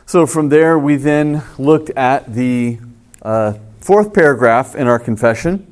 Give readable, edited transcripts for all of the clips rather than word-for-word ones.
So from there, we then looked at the fourth paragraph in our confession.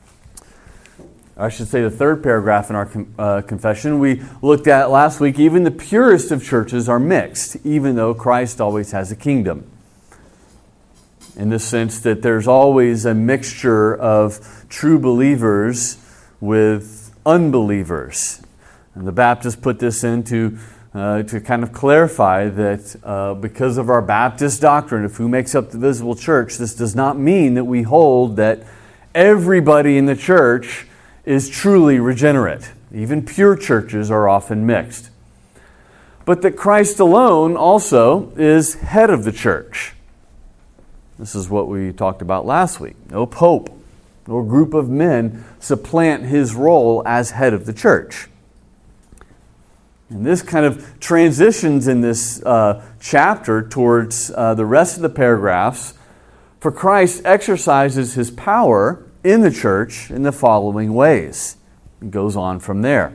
I should say the third paragraph in our confession. We looked at last week, even the purest of churches are mixed, even though Christ always has a kingdom. In the sense that there's always a mixture of true believers with unbelievers. And the Baptists put this in to kind of clarify that because of our Baptist doctrine of who makes up the visible church, this does not mean that we hold that everybody in the church is truly regenerate. Even pure churches are often mixed. But that Christ alone also is head of the church. This is what we talked about last week. No pope nor group of men supplant his role as head of the church. And this kind of transitions in this chapter towards the rest of the paragraphs. For Christ exercises his power in the church in the following ways. It goes on from there.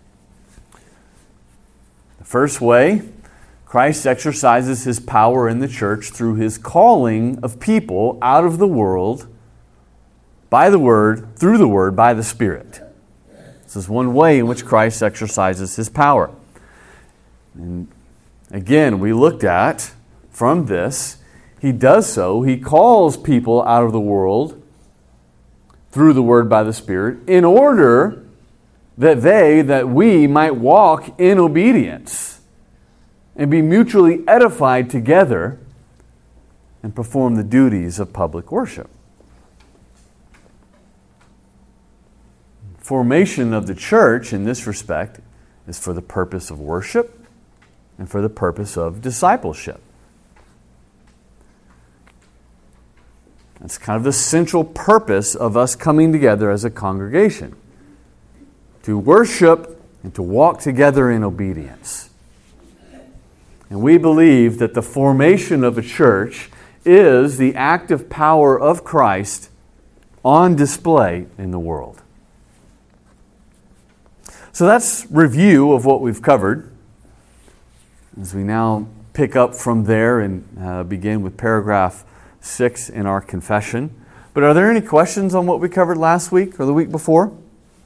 The first way, Christ exercises his power in the church through his calling of people out of the world by the Word, through the Word, by the Spirit. This is one way in which Christ exercises his power. And again, we looked at from this, he does so, he calls people out of the world through the Word by the Spirit, in order that we might walk in obedience and be mutually edified together and perform the duties of public worship. Formation of the church in this respect is for the purpose of worship and for the purpose of discipleship. That's kind of the central purpose of us coming together as a congregation. To worship and to walk together in obedience. And we believe that the formation of a church is the active power of Christ on display in the world. So that's review of what we've covered. As we now pick up from there and begin with paragraph 6 in our confession. But are there any questions on what we covered last week or the week before?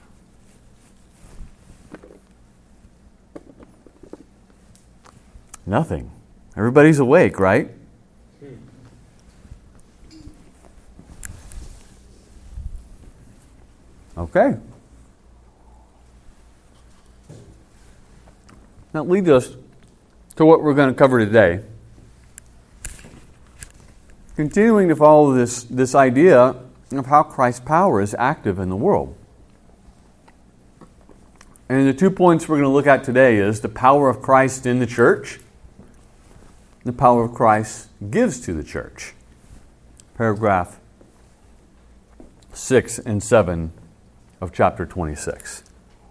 Nothing. Everybody's awake, right? Okay. That leads us to what we're going to cover today. Continuing to follow this idea of how Christ's power is active in the world. And the 2 points we're going to look at today is the power of Christ in the church, the power of Christ gives to the church. Paragraph 6 and 7 of chapter 26.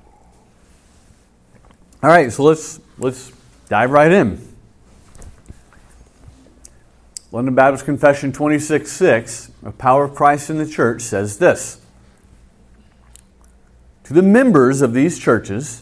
All right, so let's dive right in. London Baptist Confession 26:6, the power of Christ in the church, says this. To the members of these churches,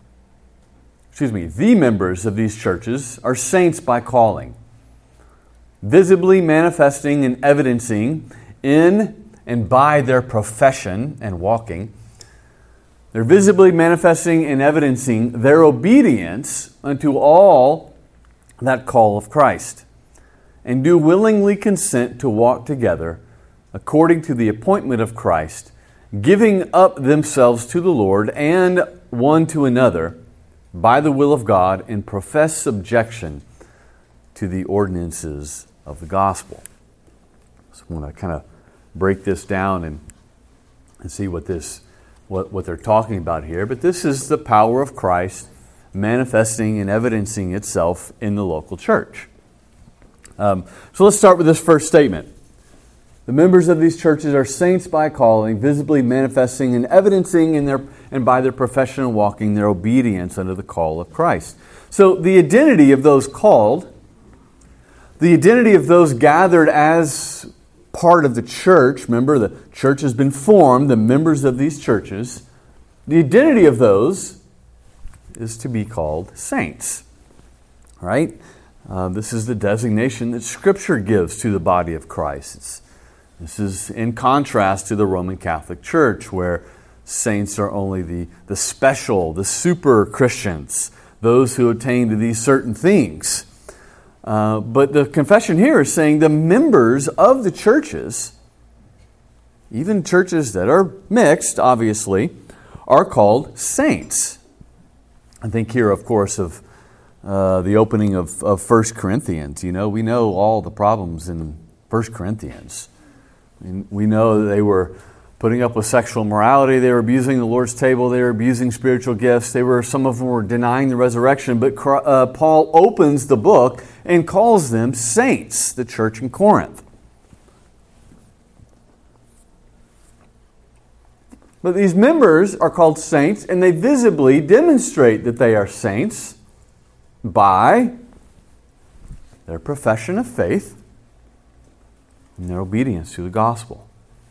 the members of these churches are saints by calling, visibly manifesting and evidencing in and by their profession and walking. They're visibly manifesting and evidencing their obedience unto all that call of Christ, and do willingly consent to walk together according to the appointment of Christ, giving up themselves to the Lord and one to another by the will of God, in professed subjection to the ordinances of the gospel. So I want to kind of break this down and see what they're talking about here. But this is the power of Christ manifesting and evidencing itself in the local church. So let's start with this first statement. The members of these churches are saints by calling, visibly manifesting and evidencing and by their profession and walking their obedience under the call of Christ. So the identity of those called, the identity of those gathered as part of the church, remember the church has been formed, the members of these churches, the identity of those is to be called saints. Right? This is the designation that Scripture gives to the body of Christ. This is in contrast to the Roman Catholic Church, where saints are only the special, the super Christians, those who attain to these certain things. But the confession here is saying the members of the churches, even churches that are mixed, obviously, are called saints. I think here, of course, of the opening of 1 Corinthians. We know all the problems in 1 Corinthians. We know that they were putting up with sexual immorality, they were abusing the Lord's table, they were abusing spiritual gifts, some of them were denying the resurrection, but Paul opens the book and calls them saints, the church in Corinth. But these members are called saints, and they visibly demonstrate that they are saints by their profession of faith and their obedience to the gospel.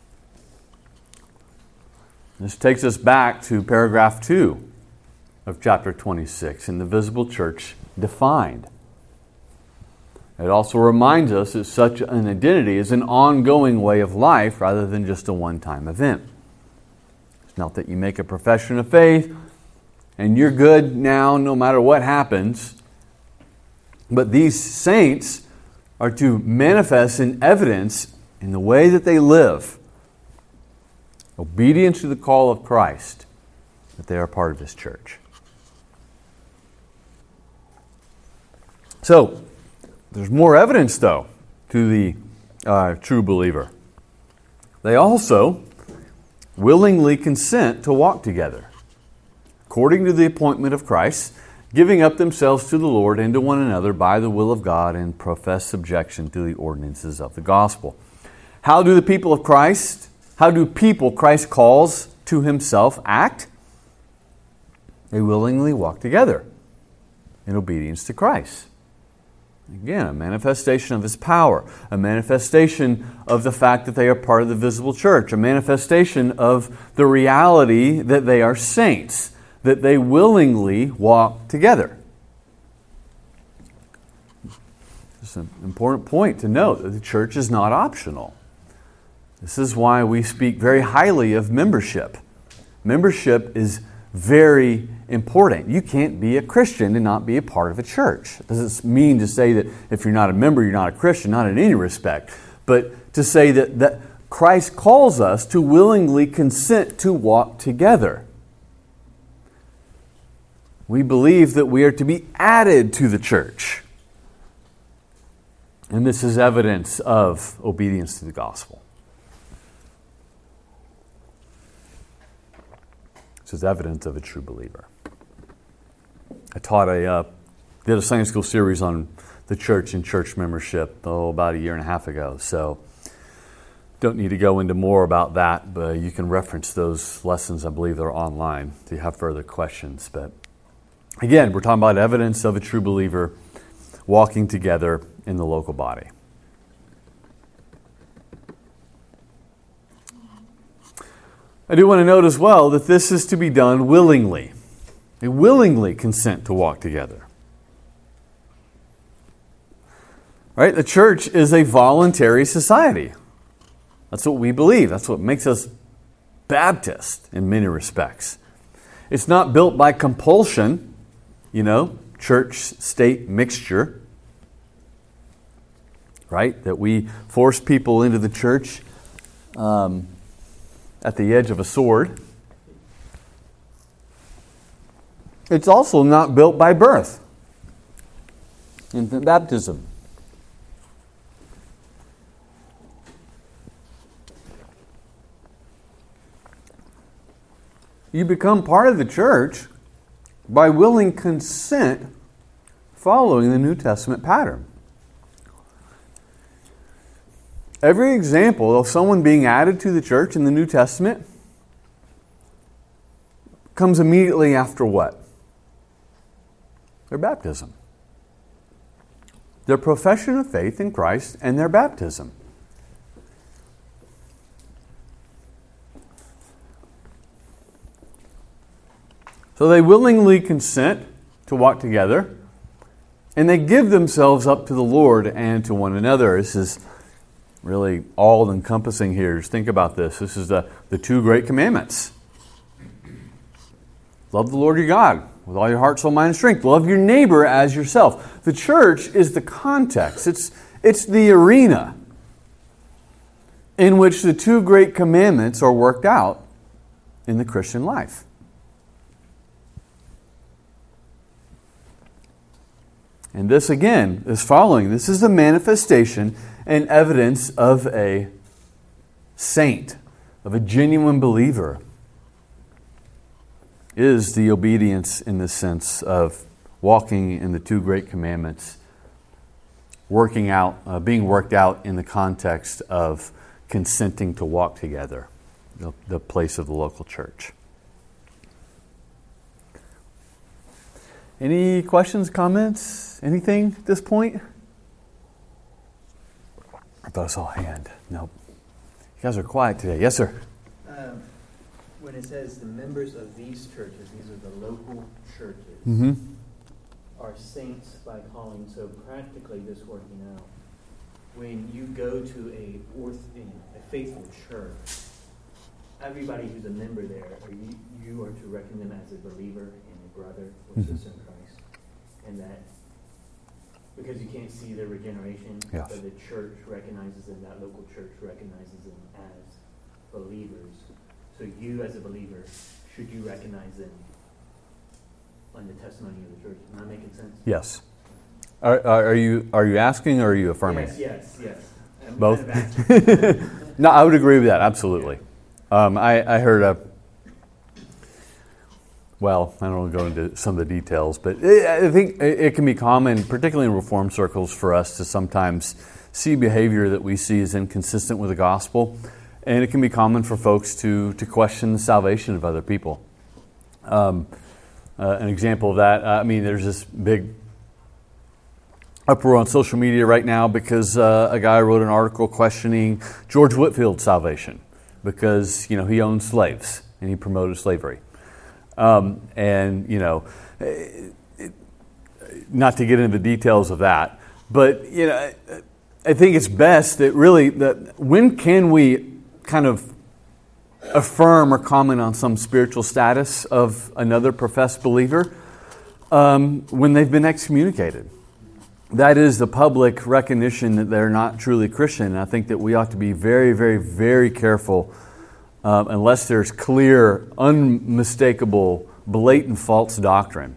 This takes us back to paragraph 2 of chapter 26, in the visible church defined. It also reminds us that such an identity is an ongoing way of life rather than just a one-time event. It's not that you make a profession of faith and you're good now no matter what happens. But these saints are to manifest in evidence in the way that they live, obedience to the call of Christ, that they are part of this church. So, there's more evidence, though, to the true believer. They also willingly consent to walk together, according to the appointment of Christ, giving up themselves to the Lord and to one another by the will of God, and profess subjection to the ordinances of the gospel. How do people Christ calls to himself act? They willingly walk together in obedience to Christ. Again, a manifestation of his power, a manifestation of the fact that they are part of the visible church, a manifestation of the reality that they are saints, that they willingly walk together. It's an important point to note that the church is not optional. This is why we speak very highly of membership. Membership is very important. You can't be a Christian and not be a part of a church. It doesn't mean to say that if you're not a member, you're not a Christian, not in any respect. But to say that Christ calls us to willingly consent to walk together. We believe that we are to be added to the church. And this is evidence of obedience to the gospel. This is evidence of a true believer. I did a Sunday school series on the church and church membership about 1.5 years ago. So don't need to go into more about that, but you can reference those lessons. I believe they're online if you have further questions. But again, we're talking about evidence of a true believer walking together in the local body. I do want to note as well that this is to be done willingly. They willingly consent to walk together. Right? The church is a voluntary society. That's what we believe. That's what makes us Baptist in many respects. It's not built by compulsion, church-state mixture. Right? That we force people into the church at the edge of a sword. It's also not built by birth, infant baptism. You become part of the church by willing consent following the New Testament pattern. Every example of someone being added to the church in the New Testament comes immediately after what? Their baptism. Their profession of faith in Christ and their baptism. So they willingly consent to walk together And they give themselves up to the Lord and to one another. This is really all-encompassing here. Just think about this. This is the two great commandments. Love the Lord your God with all your heart, soul, mind, and strength. Love your neighbor as yourself. The church is the context. It's the arena in which the two great commandments are worked out in the Christian life. And this again is following. This is the manifestation and evidence of a saint, of a genuine believer, is the obedience in the sense of walking in the two great commandments, being worked out in the context of consenting to walk together, the place of the local church. Any questions, comments, anything at this point? I thought I saw a hand. Nope. You guys are quiet today. Yes, sir. When it says the members of these churches, these are the local churches, are saints by calling. So practically this working out. When you go to a faithful church, everybody who's a member there, you are to reckon them as a believer and a brother or sister in Christ. And that, because you can't see their regeneration, yes, but the church recognizes them, that local church recognizes them as believers. So you as a believer, should you recognize them on the testimony of the church? Am I making sense? Yes. Are you asking or are you affirming? Yes. Both? No, I would agree with that, absolutely. I heard well, I don't want to go into some of the details, but I think it can be common, particularly in Reformed circles, for us to sometimes see behavior that we see as inconsistent with the gospel. And it can be common for folks to question the salvation of other people. An example of that, there's this big uproar on social media right now because a guy wrote an article questioning George Whitefield's salvation because, he owned slaves and he promoted slavery. Not to get into the details of that, but, I think it's best that really, when can we kind of affirm or comment on some spiritual status of another professed believer? When they've been excommunicated. That is the public recognition that they're not truly Christian. And I think that we ought to be very, very, very careful, unless there's clear, unmistakable, blatant false doctrine,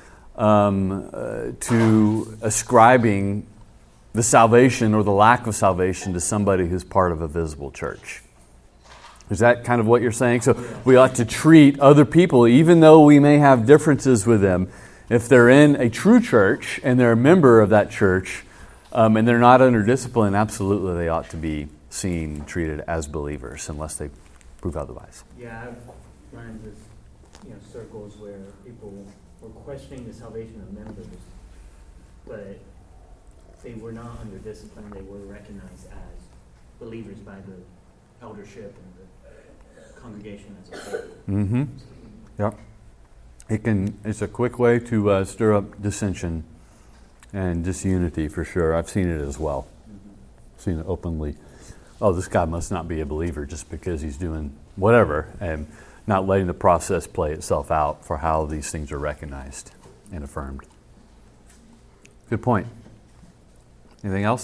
to ascribing the salvation or the lack of salvation to somebody who's part of a visible church. Is that kind of what you're saying? So we ought to treat other people, even though we may have differences with them, if they're in a true church and they're a member of that church, and they're not under discipline, absolutely they ought to be seen and treated as believers unless they prove otherwise. Yeah, I've run into circles where people were questioning the salvation of members, but they were not under discipline. They were recognized as believers by the eldership and the congregation as a whole. Mm-hmm. Yep. It's a quick way to stir up dissension and disunity for sure. I've seen it as well. Seen it openly. Oh, this guy must not be a believer just because he's doing whatever, and not letting the process play itself out for how these things are recognized and affirmed. Good point. Anything else?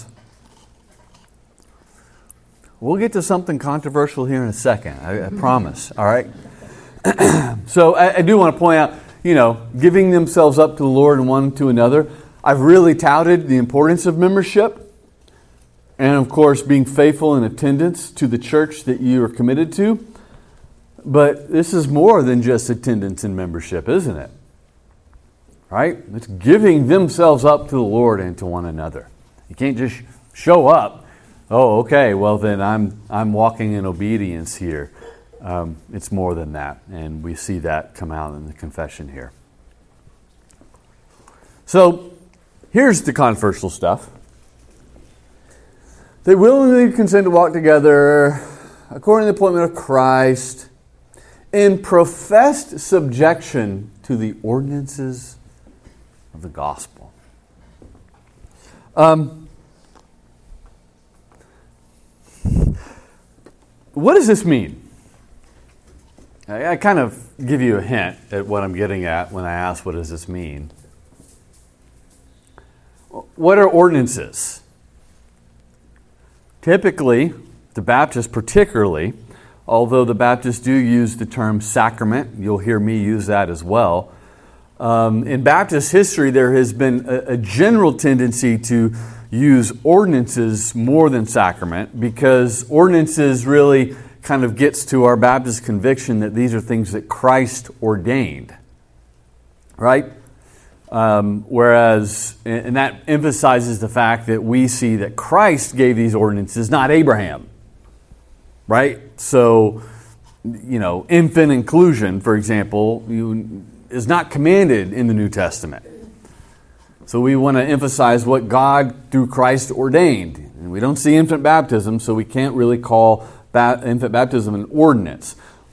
We'll get to something controversial here in a second. I promise. All right? So I do want to point out, giving themselves up to the Lord and one to another. I've really touted the importance of membership and, of course, being faithful in attendance to the church that you are committed to. But this is more than just attendance and membership, isn't it? Right? It's giving themselves up to the Lord and to one another. You can't just show up. Oh, okay, well then I'm walking in obedience here. It's more than that, and we see that come out in the confession here. So, here's the controversial stuff. They willingly consent to walk together according to the appointment of Christ in professed subjection to the ordinances of the gospel. What does this mean? I kind of give you a hint at what I'm getting at when I ask, what does this mean? What are ordinances? Typically, the Baptists particularly, although the Baptists do use the term sacrament, you'll hear me use that as well. In Baptist history, there has been a general tendency to use ordinances more than sacrament, because ordinances really kind of gets to our Baptist conviction that these are things that Christ ordained, right? Whereas, and that emphasizes the fact that we see that Christ gave these ordinances, not Abraham, right? So, infant inclusion, for example, is not commanded in the New Testament. So we want to emphasize what God through Christ ordained. And we don't see infant baptism, so we can't really call infant baptism an ordinance.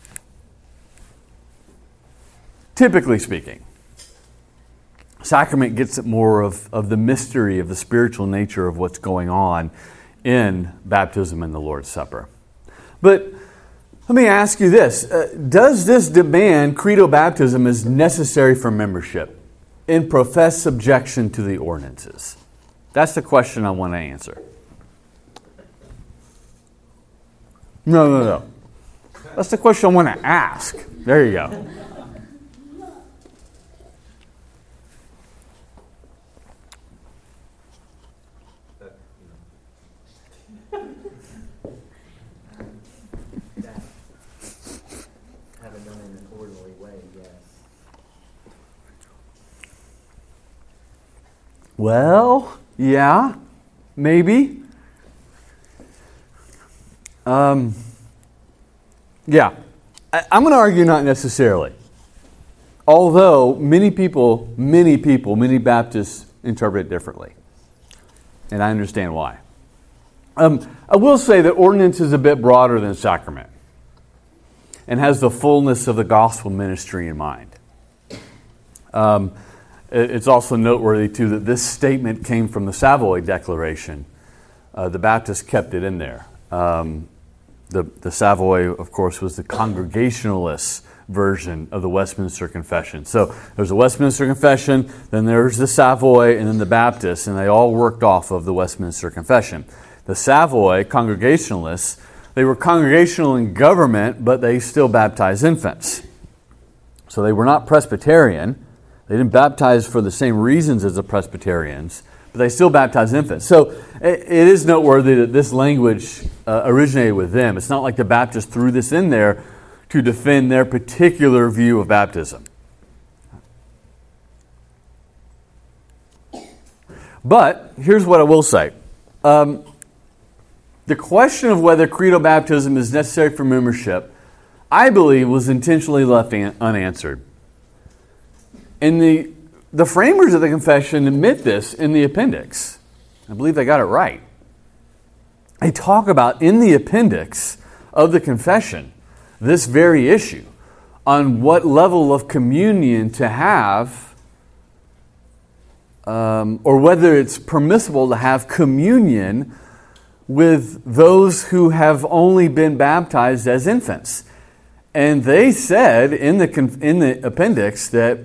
Typically speaking, sacrament gets at more of the mystery of the spiritual nature of what's going on in baptism and the Lord's Supper. But let me ask you this. Does this demand credo baptism as necessary for membership in professed subjection to the ordinances? That's the question I want to answer. No. That's the question I want to ask. There you go. Haven't done it in an orderly way, yes. Well, yeah, maybe. Yeah, I'm going to argue not necessarily. Although many Baptists interpret it differently. And I understand why. I will say that ordinance is a bit broader than sacrament and has the fullness of the gospel ministry in mind. It's also noteworthy, too, that this statement came from the Savoy Declaration. The Baptists kept it in there. The Savoy, of course, was the Congregationalist version of the Westminster Confession. So there's a Westminster Confession, then there's the Savoy, and then the Baptists, and they all worked off of the Westminster Confession. The Savoy Congregationalists, they were congregational in government, but they still baptized infants. So they were not Presbyterian. They didn't baptize for the same reasons as the Presbyterians, but they still baptized infants. So it is noteworthy that this language originated with them. It's not like the Baptists threw this in there to defend their particular view of baptism. But here's what I will say. The question of whether credo baptism is necessary for membership, I believe, was intentionally left unanswered. And the framers of the confession admit this in the appendix. I believe they got it right. They talk about, in the appendix of the confession, this very issue, on what level of communion to have, or whether it's permissible to have communion with those who have only been baptized as infants. And they said in the appendix that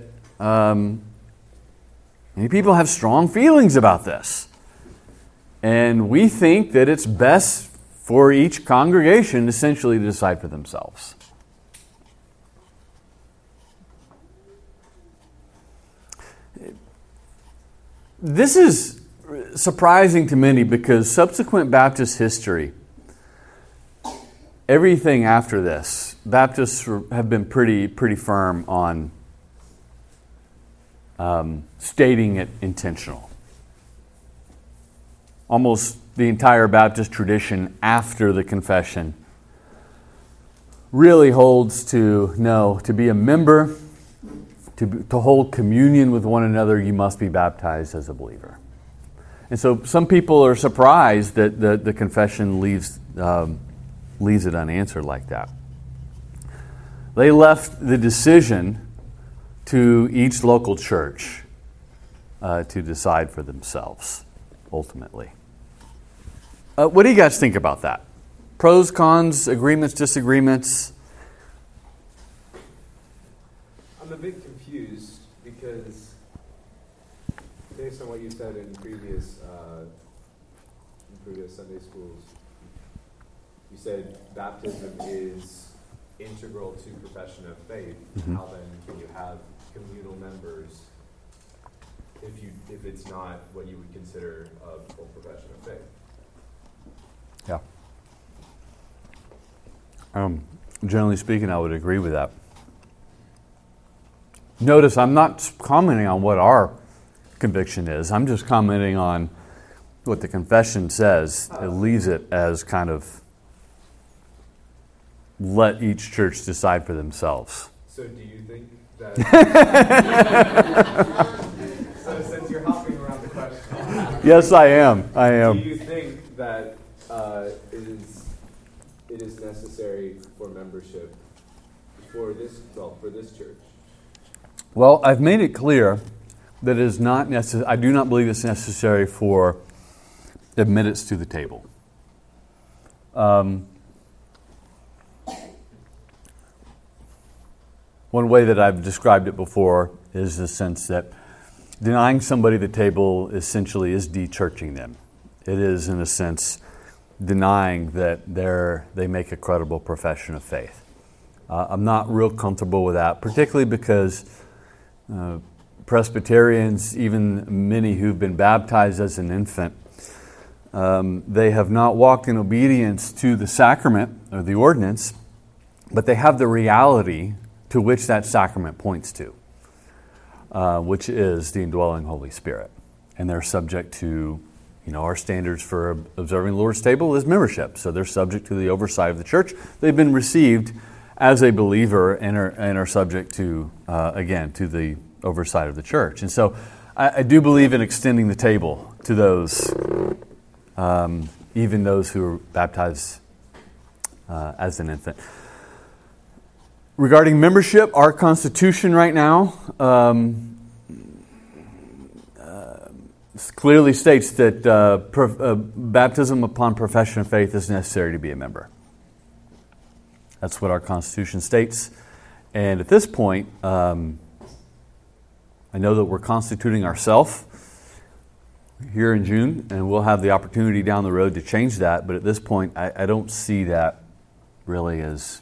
many people have strong feelings about this. And we think that it's best for each congregation essentially to decide for themselves. This is surprising to many because subsequent Baptist history, everything after this, Baptists have been pretty firm on stating it intentional. Almost the entire Baptist tradition after the confession really holds to be a member, to hold communion with one another, you must be baptized as a believer. And so some people are surprised that the confession leaves it unanswered like that. They left the decision to each local church to decide for themselves. ultimately. What do you guys think about that? Pros, cons, agreements, disagreements? I'm a bit confused because based on what you said in previous Sunday schools, you said baptism is integral to profession of faith. Mm-hmm. How then can you have communal members if it's not what you would consider a full profession of faith? Yeah. Generally speaking, I would agree with that. Notice I'm not commenting on what our conviction is. I'm just commenting on what the confession says. It leaves it as kind of let each church decide for themselves. So do you think that... So since you're hopping around the question... Yes, I am. Do you think that it is necessary for membership for this church? Well, I've made it clear that it is not necessary. I do not believe it's necessary for admittance to the table. One way that I've described it before is the sense that denying somebody the table essentially is de-churching them. It is, in a sense, denying that they make a credible profession of faith. I'm not real comfortable with that, particularly because Presbyterians, even many who've been baptized as an infant, they have not walked in obedience to the sacrament or the ordinance, but they have the reality to which that sacrament points to, which is the indwelling Holy Spirit. And they're subject to, our standards for observing the Lord's table is membership. So they're subject to the oversight of the church. They've been received as a believer and are subject to, again, to the oversight of the church. And so I do believe in extending the table to those, even those who are baptized as an infant. Regarding membership, our Constitution right now clearly states that baptism upon profession of faith is necessary to be a member. That's what our Constitution states. And at this point, I know that we're constituting ourselves here in June, and we'll have the opportunity down the road to change that. But at this point, I don't see that really as...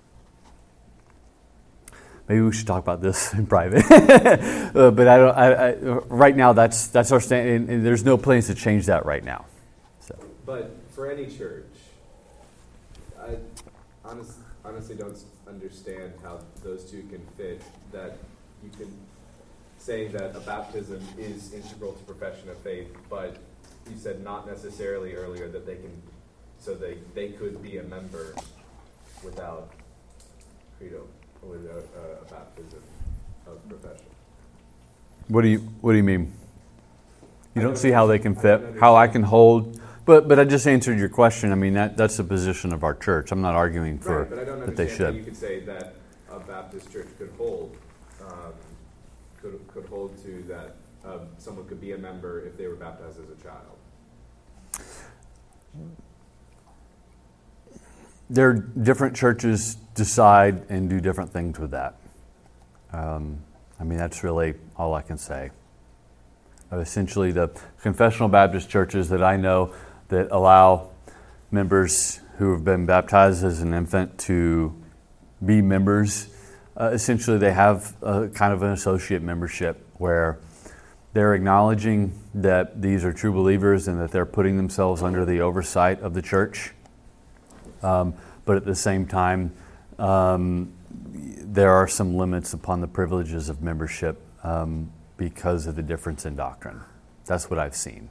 Maybe we should talk about this in private. But I don't. Right now, that's our stand, and there's no plans to change that right now. So. But for any church, I honestly don't understand how those two can fit. That you can say that a baptism is integral to profession of faith, but you said not necessarily earlier that they can, so they could be a member without credo. With a baptism of profession. What do you mean? You don't see how they can fit? How I can hold? But I just answered your question. I mean, that's the position of our church. I'm not arguing for right, but I don't that they should. How you could say that a Baptist church could hold to that someone could be a member if they were baptized as a child. There are different churches decide and do different things with that. I mean, that's really all I can say. Essentially, the confessional Baptist churches that I know that allow members who have been baptized as an infant to be members, essentially they have a kind of an associate membership where they're acknowledging that these are true believers and that they're putting themselves under the oversight of the church. But at the same time, there are some limits upon the privileges of membership because of the difference in doctrine. That's what I've seen.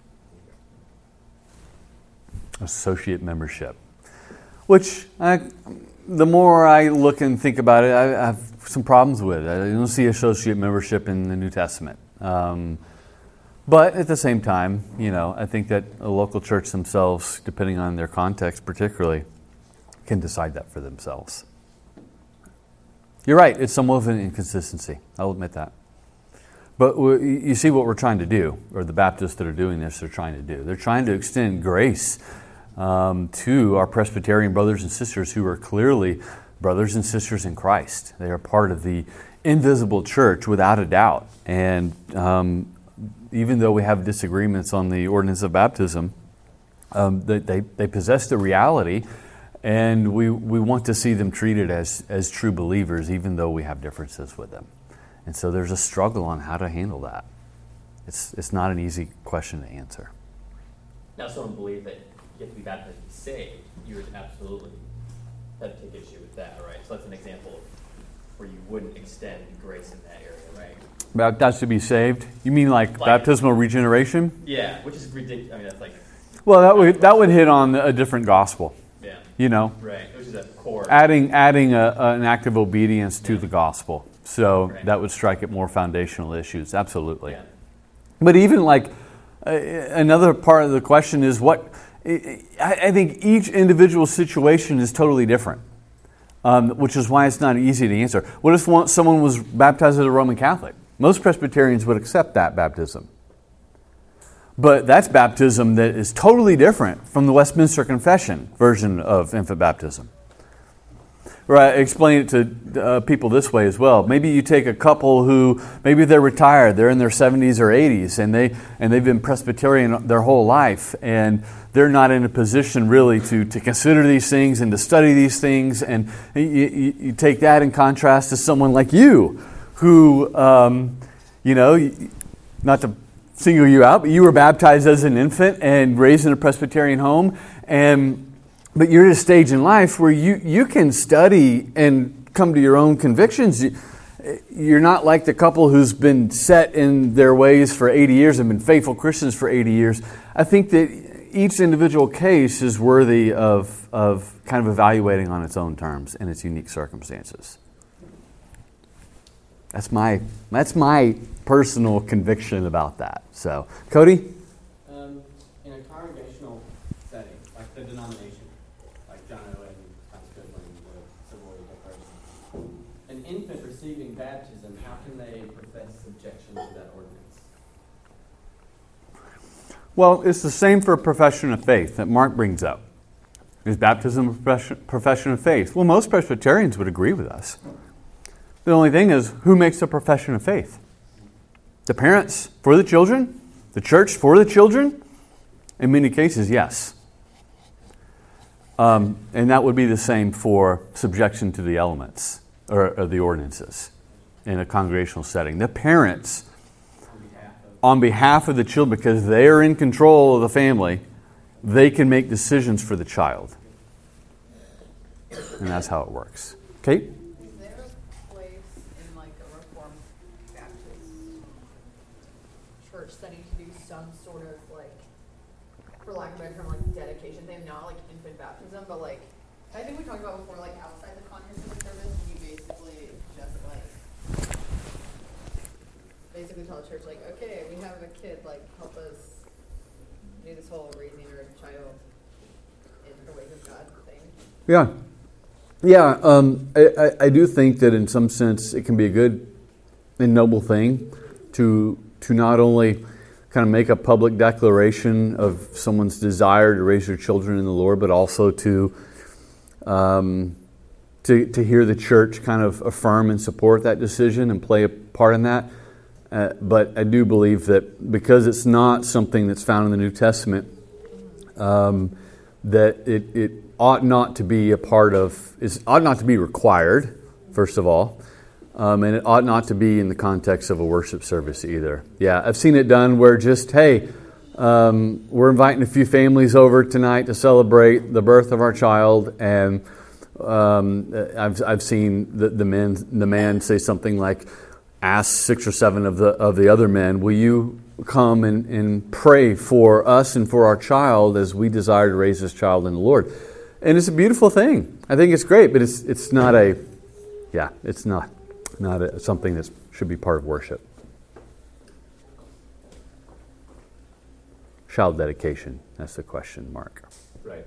Associate membership, which the more I look and think about it, I have some problems with. I don't see associate membership in the New Testament. But at the same time, I think that a local church themselves, depending on their context particularly, can decide that for themselves. You're right, it's somewhat of an inconsistency. I'll admit that. But you see what we're trying to do, or the Baptists that are doing this are trying to do. They're trying to extend grace to our Presbyterian brothers and sisters who are clearly brothers and sisters in Christ. They are part of the invisible church without a doubt. And even though we have disagreements on the ordinance of baptism, they possess the reality, and we want to see them treated as true believers, even though we have differences with them. And so there's a struggle on how to handle that. It's not an easy question to answer. Now, someone believed that you have to be baptized to be saved. You would absolutely have to take issue with that, right? So that's an example of where you wouldn't extend grace in that area, right? Baptized to be saved? You mean like baptismal regeneration? Yeah, which is ridiculous. I mean, that's like... Well, that would hit on a different gospel. Yeah. You know? Right, which is a core... Adding an act of obedience to the gospel. So that would strike at more foundational issues, absolutely. Yeah. But even like another part of the question is what... I think each individual situation is totally different, which is why it's not easy to answer. What if someone was baptized as a Roman Catholic? Most Presbyterians would accept that baptism. But that's baptism that is totally different from the Westminster Confession version of infant baptism. Right, explain it to people this way as well. Maybe you take a couple who, maybe they're retired, they're in their 70s or 80s, and they've been Presbyterian their whole life, and they're not in a position really to consider these things and to study these things. And you take that in contrast to someone like you, who, not to single you out, but you were baptized as an infant and raised in a Presbyterian home, but you're at a stage in life where you can study and come to your own convictions. You're not like the couple who's been set in their ways for 80 years and been faithful Christians for 80 years. I think that each individual case is worthy of kind of evaluating on its own terms and its unique circumstances. That's my personal conviction about that. So, Cody? In a congregational setting, like the denomination, like John Owen, Thomas Goodwin, the Sorority Declaration, an infant receiving baptism, how can they profess subjection to that ordinance? Well, it's the same for a profession of faith that Mark brings up. Is baptism a profession of faith? Well, most Presbyterians would agree with us. The only thing is, who makes a profession of faith? The parents for the children? The church for the children? In many cases, yes. And that would be the same for subjection to the elements or the ordinances in a congregational setting. The parents, on behalf of the children, because they are in control of the family, they can make decisions for the child. And that's how it works. Kate? Setting to do some sort of, like, for lack of a better term, like dedication thing, not like infant baptism, but like I think we talked about before, like outside the context of the service, you basically just basically tell the church, like, okay, we have a kid, like, help us do this whole raising our child in the ways of God thing. Yeah. I do think that in some sense it can be a good and noble thing to not only kind of make a public declaration of someone's desire to raise their children in the Lord, but also to hear the church kind of affirm and support that decision and play a part in that. But I do believe that because it's not something that's found in the New Testament, that it ought not to be a part of, it ought not to be required, first of all. And it ought not to be in the context of a worship service either. Yeah, I've seen it done where just, hey, we're inviting a few families over tonight to celebrate the birth of our child, and I've seen the man say something like, ask 6 or 7 of the other men, will you come and pray for us and for our child as we desire to raise this child in the Lord? And it's a beautiful thing. I think it's great, but it's not something that should be part of worship. Child dedication, that's the question, Mark. Right.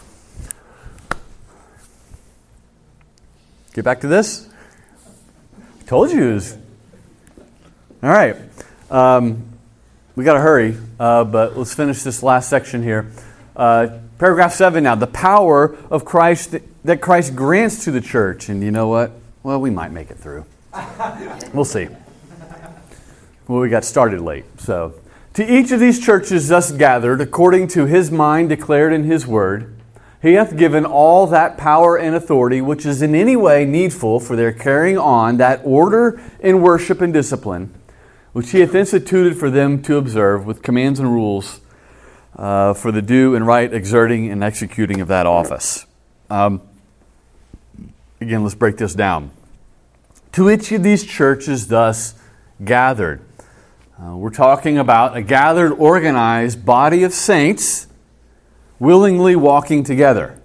Get back to this? Told you. All right. We got to hurry, but let's finish this last section here. Paragraph 7 now. The power of Christ that Christ grants to the church. And you know what? Well, we might make it through. We'll see. Well, we got started late. So, to each of these churches thus gathered, according to his mind declared in his word, he hath given all that power and authority which is in any way needful for their carrying on that order in worship and discipline, which he hath instituted for them to observe with commands and rules for the due and right exerting and executing of that office. Again, let's break this down. To each of these churches thus gathered. We're talking about a gathered, organized body of saints willingly walking together.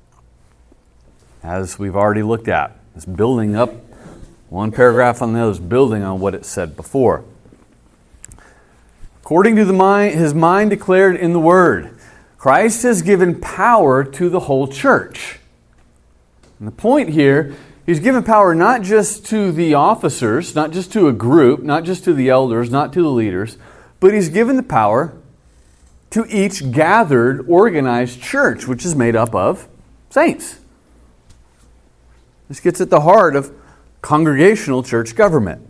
As we've already looked at. It's building up one paragraph on the other, is building on what it said before. According to his mind declared in the Word, Christ has given power to the whole church. And the point here, he's given power not just to the officers, not just to a group, not just to the elders, not to the leaders, but he's given the power to each gathered, organized church, which is made up of saints. This gets at the heart of congregational church government.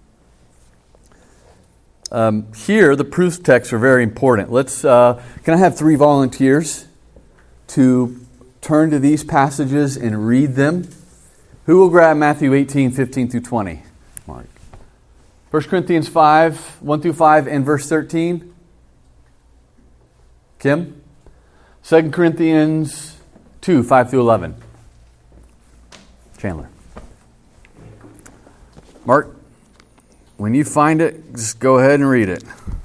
Here, the proof texts are very important. Can I have 3 volunteers to turn to these passages and read them? Who will grab Matthew 18, 15 through 20? Mark. 1 Corinthians 5, 1 through 5 and verse 13. Kim? 2 Corinthians 2, 5 through 11. Chandler. Mark, when you find it, just go ahead and read it.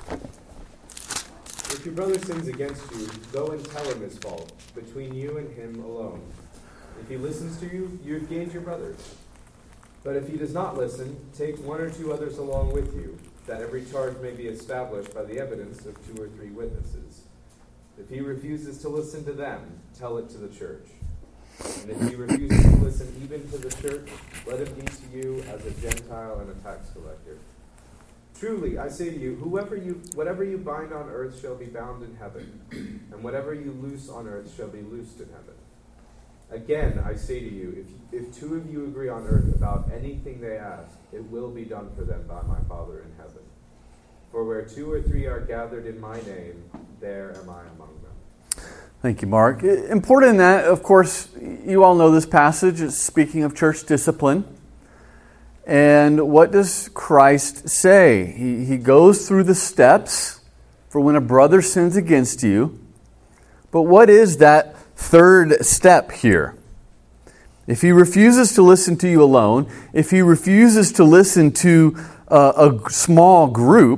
If your brother sins against you, go and tell him his fault, between you and him alone. If he listens to you, you have gained your brother. But if he does not listen, take 1 or 2 others along with you, that every charge may be established by the evidence of 2 or 3 witnesses. If he refuses to listen to them, tell it to the church. And if he refuses to listen even to the church, let him be to you as a Gentile and a tax collector. Truly, I say to you, whatever you bind on earth shall be bound in heaven, and whatever you loose on earth shall be loosed in heaven. Again, I say to you, if 2 of you agree on earth about anything they ask, it will be done for them by my Father in heaven. For where 2 or 3 are gathered in my name, there am I among them. Thank you, Mark. Important in that, of course, you all know this passage. It's speaking of church discipline. And what does Christ say? He goes through the steps for when a brother sins against you. But what is that third step here? If he refuses to listen to you alone, if he refuses to listen to a small group,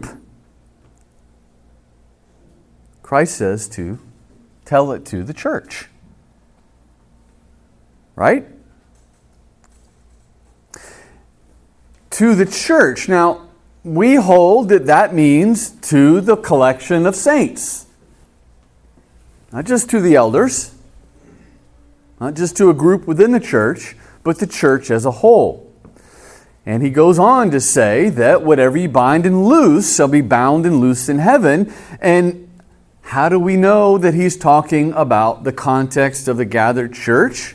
Christ says to tell it to the church. Right? To the church. Now, we hold that means to the collection of saints. Not just to the elders, not just to a group within the church, but the church as a whole. And he goes on to say that whatever you bind and loose shall be bound and loosed in heaven. And how do we know that he's talking about the context of the gathered church?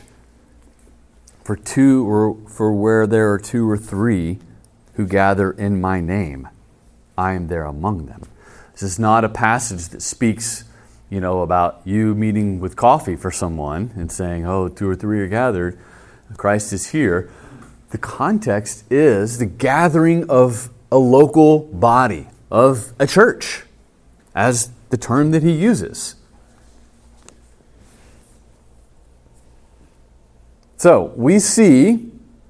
For where there are 2 or 3 who gather in my name, I am there among them. This is not a passage that speaks, about you meeting with coffee for someone and saying, 2 or 3 are gathered, Christ is here. The context is the gathering of a local body, of a church, as the term that he uses. So, we see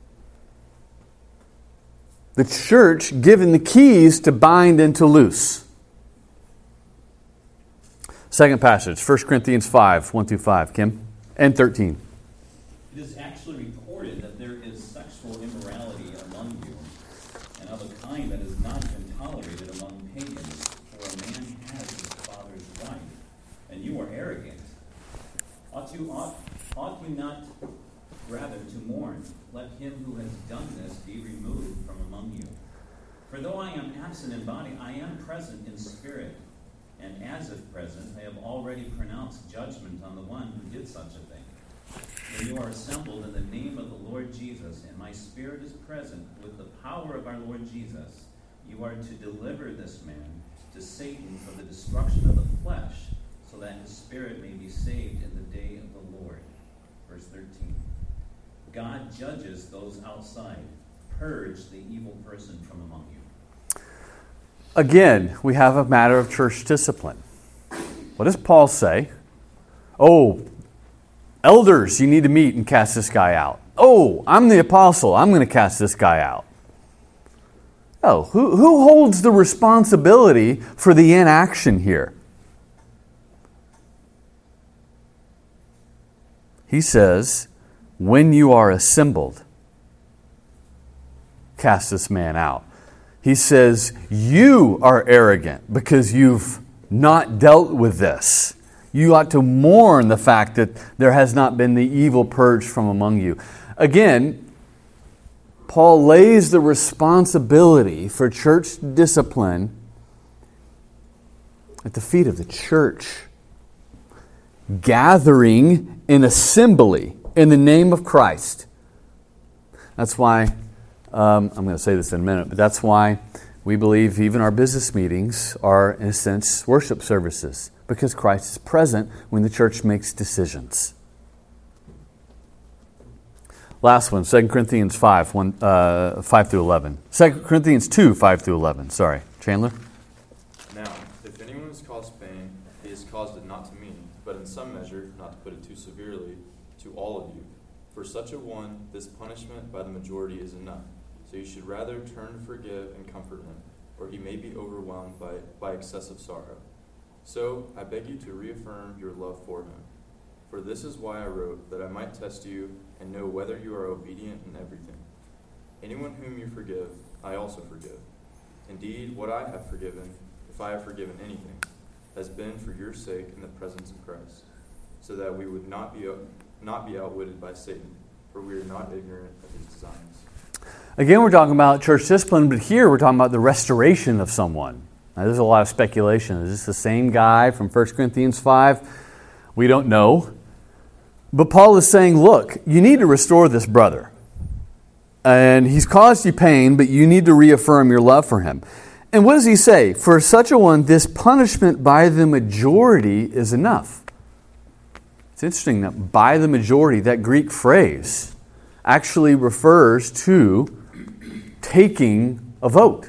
the church given the keys to bind and to loose. Second passage, 1 Corinthians 5, 1 through 5. Kim? And 13. It is actually reported that there is sexual immorality among you, and of a kind that has not been tolerated among pagans, for a man has his father's wife, and you are arrogant. Ought you not rather to mourn? Let him who has done this be removed from I am absent in body, I am present in spirit. And as if present, I have already pronounced judgment on the one who did such a thing. When you are assembled in the name of the Lord Jesus, and my spirit is present with the power of our Lord Jesus, you are to deliver this man to Satan for the destruction of the flesh, so that his spirit may be saved in the day of the Lord. Verse 13. God judges those outside. Purge the evil person from among you. Again, we have a matter of church discipline. What does Paul say? Oh, elders, you need to meet and cast this guy out. Oh, I'm the apostle. I'm going to cast this guy out. Oh, who holds the responsibility for the inaction here? He says, when you are assembled, cast this man out. He says, you are arrogant because you've not dealt with this. You ought to mourn the fact that there has not been the evil purged from among you. Again, Paul lays the responsibility for church discipline at the feet of the church, gathering in assembly in the name of Christ. That's why, I'm going to say this in a minute, but that's why we believe even our business meetings are, in a sense, worship services, because Christ is present when the church makes decisions. Last one, 2 Corinthians 5 through 11. 2 Corinthians 2, 5 through 11. Sorry. Chandler? Now, if anyone has caused pain, he has caused it not to me, but in some measure, not to put it too severely, to all of you. For such a one, this punishment by the majority is enough. So you should rather turn to forgive and comfort him, or he may be overwhelmed by excessive sorrow. So I beg you to reaffirm your love for him. For this is why I wrote, that I might test you and know whether you are obedient in everything. Anyone whom you forgive, I also forgive. Indeed, what I have forgiven, if I have forgiven anything, has been for your sake in the presence of Christ, so that we would not be outwitted by Satan, for we are not ignorant of his designs. Again, we're talking about church discipline, but here we're talking about the restoration of someone. Now, there's a lot of speculation. Is this the same guy from 1 Corinthians 5? We don't know. But Paul is saying, look, you need to restore this brother. And he's caused you pain, but you need to reaffirm your love for him. And what does he say? For such a one, this punishment by the majority is enough. It's interesting that by the majority, that Greek phrase actually refers to taking a vote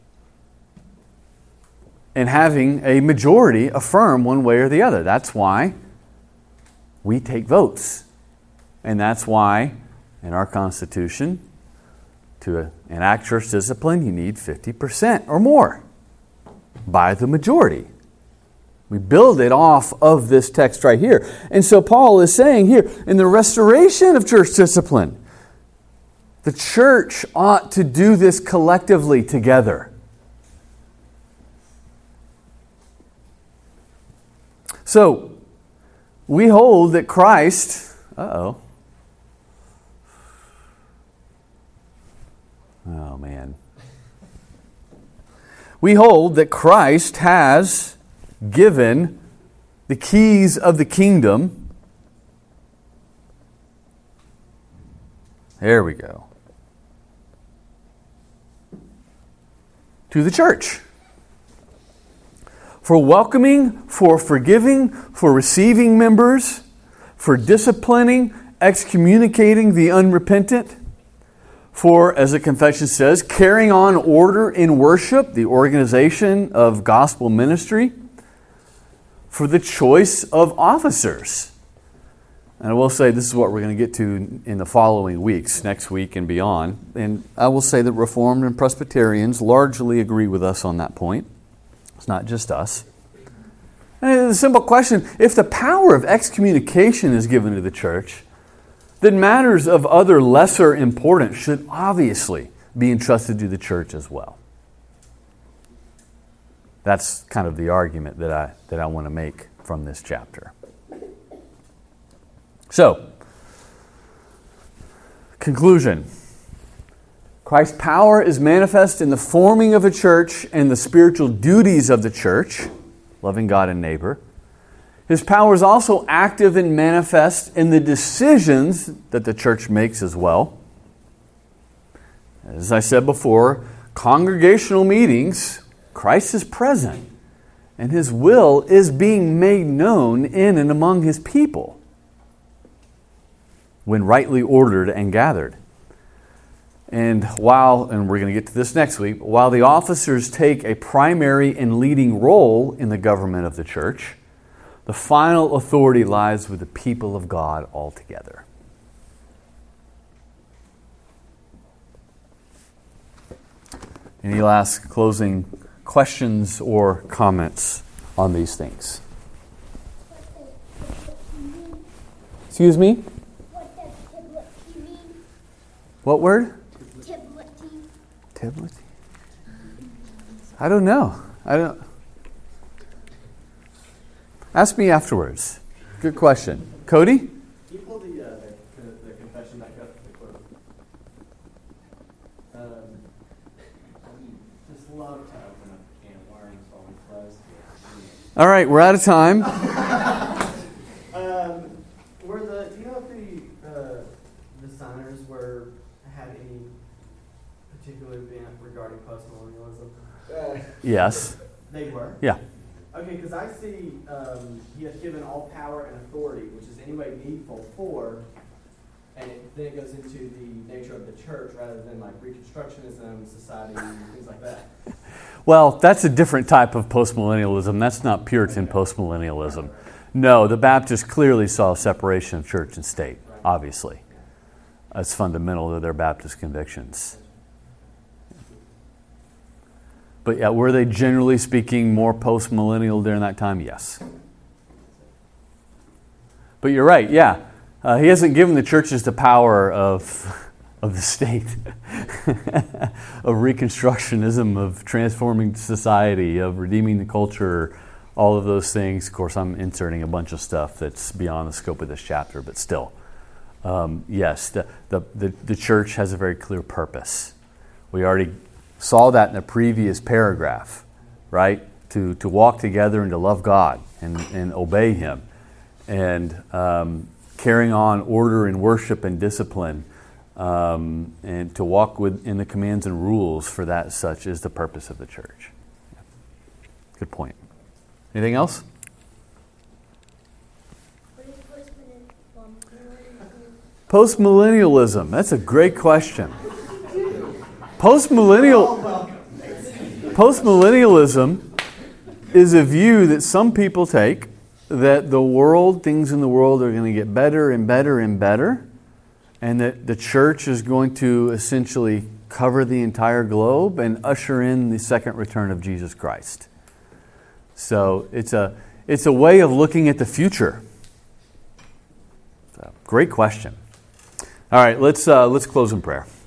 and having a majority affirm one way or the other. That's why we take votes. And that's why in our Constitution, to enact church discipline, you need 50% or more by the majority. We build it off of this text right here. And so Paul is saying here, in the restoration of church discipline, the church ought to do this collectively together. So, we hold that Christ... Oh, man. We hold that Christ has given the keys of the kingdom. There we go. To the church. For welcoming, for forgiving, for receiving members, for disciplining, excommunicating the unrepentant, for, as the confession says, carrying on order in worship, the organization of gospel ministry, for the choice of officers. And I will say this is what we're going to get to in the following weeks, next week and beyond. And I will say that Reformed and Presbyterians largely agree with us on that point. It's not just us. And it's a simple question. If the power of excommunication is given to the church, then matters of other lesser importance should obviously be entrusted to the church as well. That's kind of the argument that I want to make from this chapter. So, conclusion. Christ's power is manifest in the forming of a church and the spiritual duties of the church, loving God and neighbor. His power is also active and manifest in the decisions that the church makes as well. As I said before, congregational meetings, Christ is present, and His will is being made known in and among His people when rightly ordered and gathered. And we're going to get to this next week, while the officers take a primary and leading role in the government of the church, the final authority lies with the people of God altogether. Any last closing questions or comments on these things? Excuse me? What does Tiblety mean? What word? Tiblety. Tiblety? I don't know. Ask me afterwards. Good question. Cody? Can you pull the confession back up? Just love to open up a can of worms while we close here. All right, we're out of time. Do you know if the signers had any particular event regarding postmillennialism? Yes. They were? Yeah. Okay, because I see He hath given all power and authority, which is anyway needful for, and then it goes into the nature of the church rather than like Reconstructionism, society, things like that. Well, that's a different type of postmillennialism. That's not Puritan postmillennialism. No, the Baptists clearly saw a separation of church and state, obviously. That's fundamental to their Baptist convictions. But yeah, were they generally speaking more post-millennial during that time? Yes. But you're right, yeah. He hasn't given the churches the power of the state, of Reconstructionism, of transforming society, of redeeming the culture, all of those things. Of course, I'm inserting a bunch of stuff that's beyond the scope of this chapter, but still. Yes, the church has a very clear purpose. We already saw that in the previous paragraph, right? To walk together and to love God and obey Him. And carrying on order and worship and discipline, and to walk in the commands and rules for that such is the purpose of the church. Good point. Anything else? What is Postmillennialism. That's a great question. Postmillennialism is a view that some people take that things in the world are going to get better and better and better, and that the church is going to essentially cover the entire globe and usher in the second return of Jesus Christ. So it's a way of looking at the future. So, great question. All right, let's close in prayer.